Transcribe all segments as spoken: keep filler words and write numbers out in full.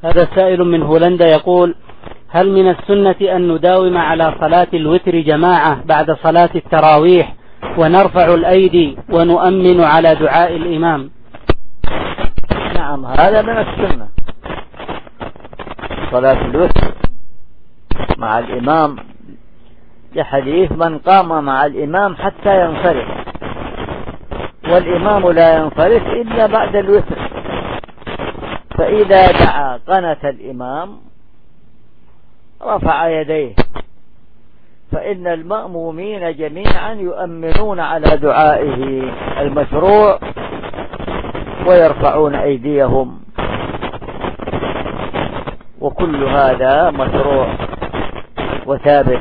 هذا سائل من هولندا يقول: هل من السنة أن نداوم على صلاة الوتر جماعة بعد صلاة التراويح ونرفع الأيدي ونؤمن على دعاء الإمام؟ نعم، هذا من السنة، صلاة الوتر مع الإمام، لحديث من قام مع الإمام حتى ينصرف، والإمام لا ينصرف إلا بعد الوتر، فإذا دعا قنت الإمام رفع يديه، فإن المأمومين جميعا يؤمنون على دعائه المشروع ويرفعون أيديهم، وكل هذا مشروع وثابت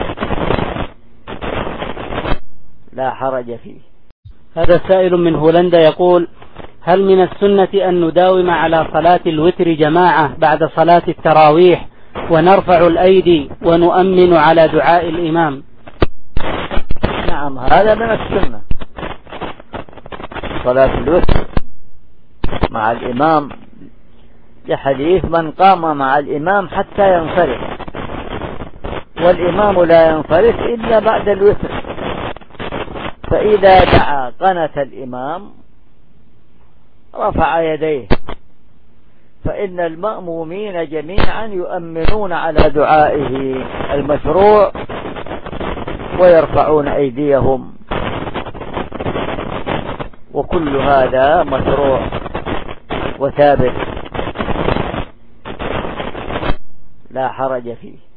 لا حرج فيه. هذا سائل من هولندا يقول: هل من السنة أن نداوم على صلاة الوتر جماعة بعد صلاة التراويح ونرفع الأيدي ونؤمن على دعاء الإمام؟ نعم، هذا من السنة، صلاة الوتر مع الإمام، لحديث من قام مع الإمام حتى ينصرف، والإمام لا ينصرف إلا بعد الوتر، فإذا دعا قنت الإمام رفع يديه، فإن المأمومين جميعا يؤمنون على دعائه المشروع ويرفعون أيديهم، وكل هذا مشروع وثابت لا حرج فيه.